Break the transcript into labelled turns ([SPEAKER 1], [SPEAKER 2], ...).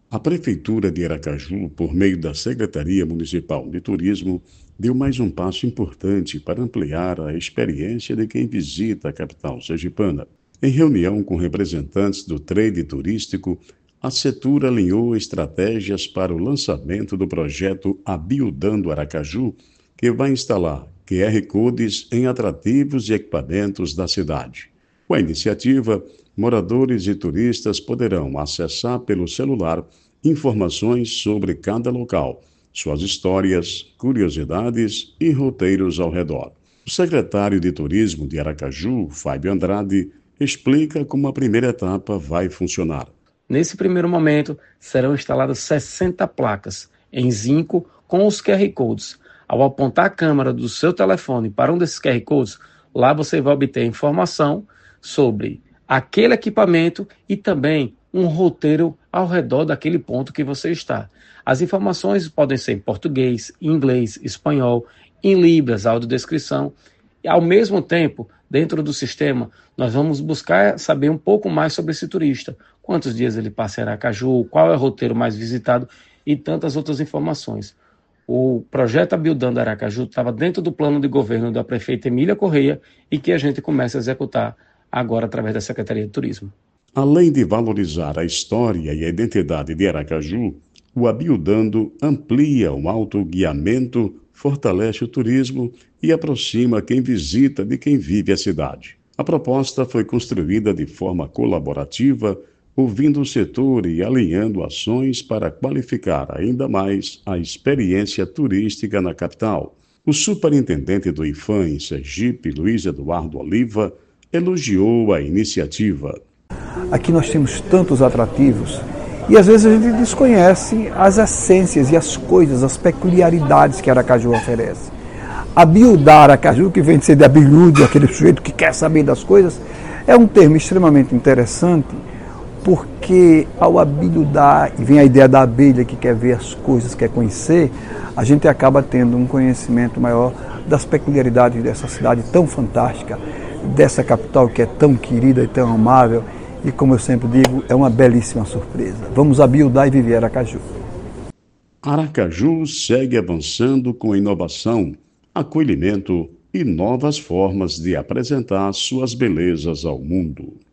[SPEAKER 1] A Prefeitura de Aracaju, por meio da Secretaria Municipal de Turismo, deu mais um passo importante para ampliar a experiência de quem visita a capital sergipana. Em reunião com representantes do trade turístico, a Setur alinhou estratégias para o lançamento do projeto Abiudando Aracaju, que vai instalar QR Codes em atrativos e equipamentos da cidade. Com a iniciativa, moradores e turistas poderão acessar pelo celular informações sobre cada local, suas histórias, curiosidades e roteiros ao redor. O secretário de Turismo de Aracaju, Fábio Andrade, explica como a primeira etapa vai funcionar.
[SPEAKER 2] Nesse primeiro momento, serão instaladas 60 placas em zinco com os QR Codes. Ao apontar a câmera do seu telefone para um desses QR Codes, lá você vai obter informação sobre aquele equipamento e também um roteiro ao redor daquele ponto que você está. As informações podem ser em português, inglês, espanhol, em libras, audiodescrição. E, ao mesmo tempo, dentro do sistema, nós vamos buscar saber um pouco mais sobre esse turista. Quantos dias ele passa em Aracaju, qual é o roteiro mais visitado e tantas outras informações. O projeto Abiudando Aracaju estava dentro do plano de governo da prefeita Emília Correia e que a gente começa a executar agora através da Secretaria de Turismo.
[SPEAKER 1] Além de valorizar a história e a identidade de Aracaju, o Abiudando amplia o autoguiamento, fortalece o turismo e aproxima quem visita de quem vive a cidade. A proposta foi construída de forma colaborativa, ouvindo o setor e alinhando ações para qualificar ainda mais a experiência turística na capital. O superintendente do IPHAN em Sergipe, Luiz Eduardo Oliva, elogiou a iniciativa.
[SPEAKER 3] Aqui nós temos tantos atrativos e às vezes a gente desconhece as essências e as coisas, as peculiaridades que Aracaju oferece. Abiudar Aracaju, que vem de ser de abilhudo, aquele sujeito que quer saber das coisas, é um termo extremamente interessante, porque ao abilhudar, e vem a ideia da abelha que quer ver as coisas, quer conhecer, a gente acaba tendo um conhecimento maior das peculiaridades dessa cidade tão fantástica, dessa capital que é tão querida e tão amável, e como eu sempre digo, é uma belíssima surpresa. Vamos abiudar e viver Aracaju.
[SPEAKER 1] Aracaju segue avançando com inovação, acolhimento e novas formas de apresentar suas belezas ao mundo.